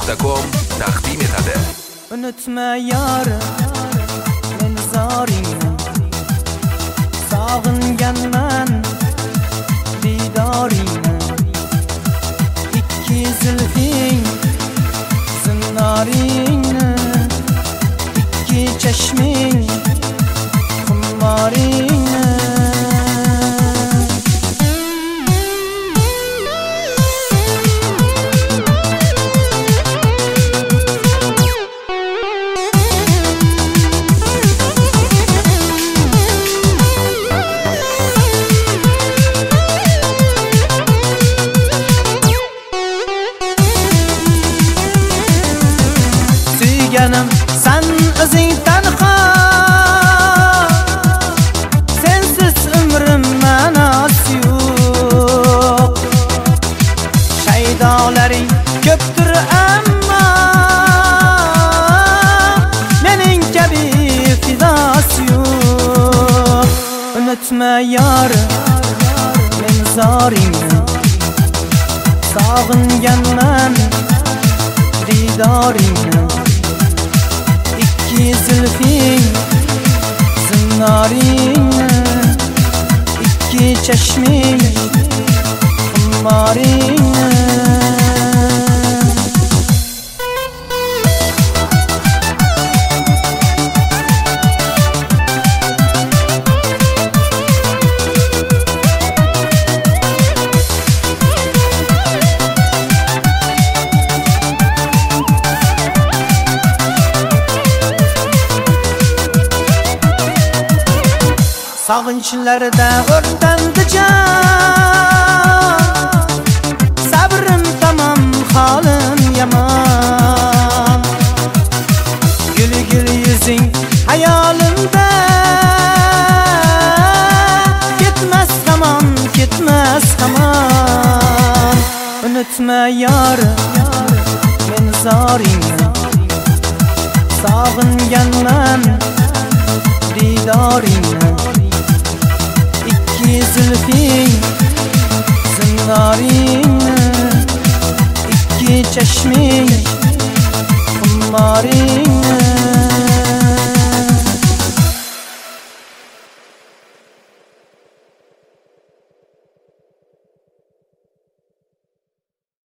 Gmail.com taqdim etadi. Unutma yarim, men zoringni, sog'inganman didoringni. Ikki zulfing zinnoringni, ikki chashming xummoringni. Suyganim sen o'zing tanho, sensiz umrim ma'nosi yo'q. Shaydolaring ko'pdir ammo mening kabi fidosi yo'q. Unutma yarim, men zoringni, sog'inganman didoringni. Ikki zulfing zinnoringni, ikki chashming xummoringni. Sog'inchlarda o'rtandi jon, sabrim tamom, holim yomon. Gul yuzing hayolimda, ketmas hamon, ketmas hamon. Unutma yarim, men zoringni, sog'inganman didoringni. Ikki zulfing zinnoringni, ikki chashming xummoringni.